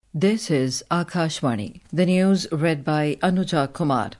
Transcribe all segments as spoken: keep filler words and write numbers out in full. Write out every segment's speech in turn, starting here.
This is Akashvani. The news read by Anuja Kumar.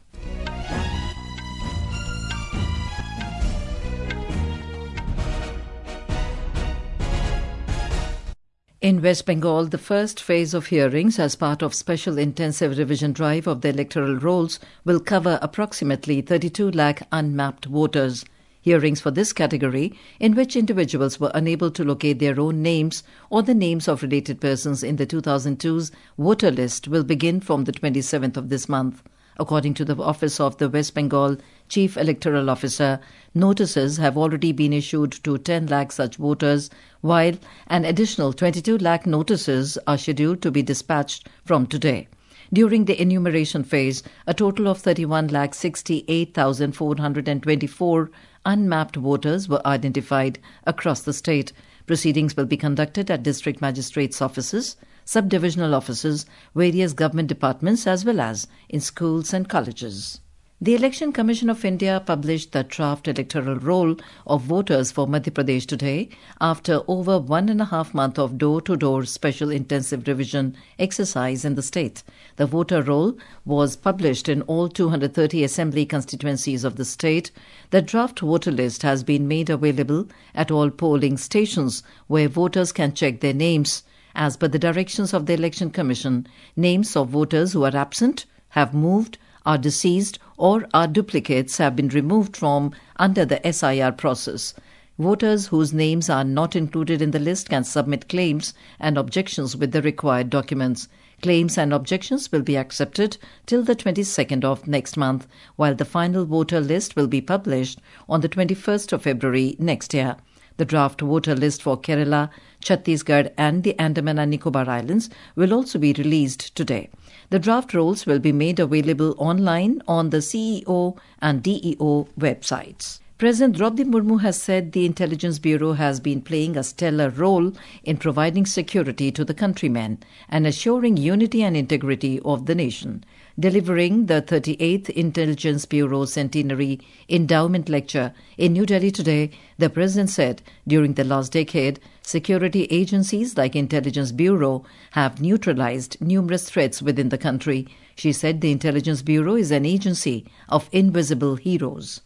In West Bengal, the first phase of hearings as part of special intensive revision drive of the electoral rolls will cover approximately thirty-two lakh unmapped voters. Hearings for this category, in which individuals were unable to locate their own names or the names of related persons in the two thousand two's voter list, will begin from the twenty-seventh of this month. According to the Office of the West Bengal Chief Electoral Officer, notices have already been issued to ten lakh such voters, while an additional twenty-two lakh notices are scheduled to be dispatched from today. During the enumeration phase, a total of thirty-one lakh sixty-eight thousand four hundred twenty-four unmapped voters were identified across the state. Proceedings will be conducted at district magistrates' offices, subdivisional offices, various government departments, as well as in schools and colleges. The Election Commission of India published the draft electoral roll of voters for Madhya Pradesh today after over one and a half month of door-to-door special intensive revision exercise in the state. The voter roll was published in all two hundred thirty assembly constituencies of the state. The draft voter list has been made available at all polling stations where voters can check their names. As per the directions of the Election Commission, names of voters who are absent, have moved, are deceased, or are duplicates have been removed from under the S I R process. Voters whose names are not included in the list can submit claims and objections with the required documents. Claims and objections will be accepted till the twenty-second of next month, while the final voter list will be published on the twenty-first of February next year. The draft voter list for Kerala, Chhattisgarh and the Andaman and Nicobar Islands will also be released today. The draft rolls will be made available online on the C E O and D E O websites. President Draupadi Murmu has said the Intelligence Bureau has been playing a stellar role in providing security to the countrymen and assuring unity and integrity of the nation. Delivering the thirty-eighth Intelligence Bureau Centenary Endowment Lecture in New Delhi today, the President said during the last decade, security agencies like Intelligence Bureau have neutralized numerous threats within the country. She said the Intelligence Bureau is an agency of invisible heroes.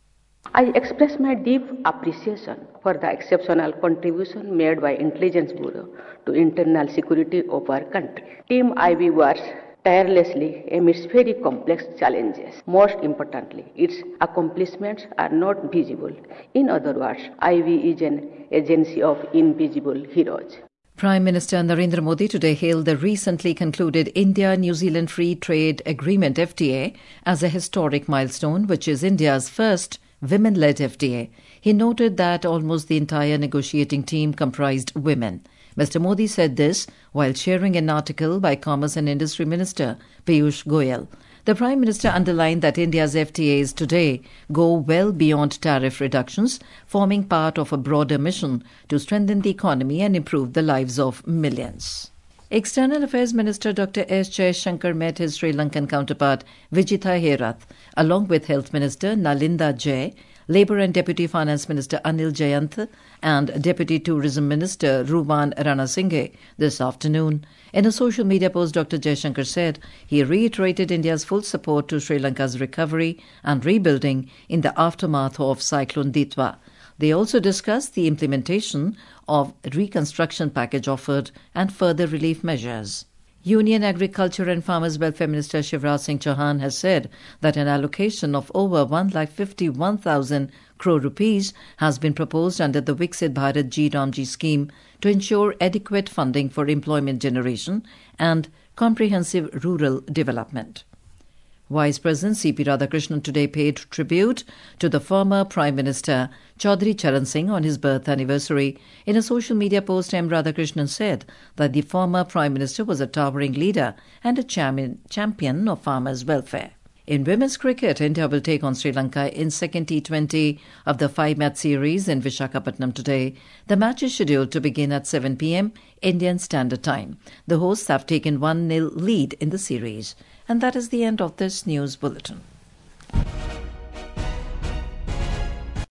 I express my deep appreciation for the exceptional contribution made by Intelligence Bureau to internal security of our country. Team I B works tirelessly amidst very complex challenges. Most importantly, its accomplishments are not visible. In other words, I B is an agency of invisible heroes. Prime Minister Narendra Modi today hailed the recently concluded India-New Zealand Free Trade Agreement F T A as a historic milestone, which is India's first women-led F T A. He noted that almost the entire negotiating team comprised women. Mister Modi said this while sharing an article by Commerce and Industry Minister Piyush Goyal. The Prime Minister underlined that India's F T As today go well beyond tariff reductions, forming part of a broader mission to strengthen the economy and improve the lives of millions. External Affairs Minister Doctor S. Jaishankar met his Sri Lankan counterpart Vijitha Herath, along with Health Minister Nalinda Jay, Labour and Deputy Finance Minister Anil Jayant and Deputy Tourism Minister Ruban Ranasinghe this afternoon. In a social media post, Doctor Jaishankar said he reiterated India's full support to Sri Lanka's recovery and rebuilding in the aftermath of Cyclone Ditwa. They also discussed the implementation of reconstruction package offered and further relief measures. Union Agriculture and Farmers Welfare Minister Shivraj Singh Chauhan has said that an allocation of over one lakh fifty-one thousand crore rupees has been proposed under the Viksit Bharat G Ramji scheme to ensure adequate funding for employment generation and comprehensive rural development. Vice President C P Radhakrishnan today paid tribute to the former Prime Minister Chaudhry Charan Singh on his birth anniversary. In a social media post, M. Radhakrishnan said that the former Prime Minister was a towering leader and a champion of farmers' welfare. In women's cricket, India will take on Sri Lanka in second T twenty of the five-match series in Visakhapatnam today. The match is scheduled to begin at seven p.m. Indian Standard Time. The hosts have taken one nil lead in the series. And that is the end of this news bulletin.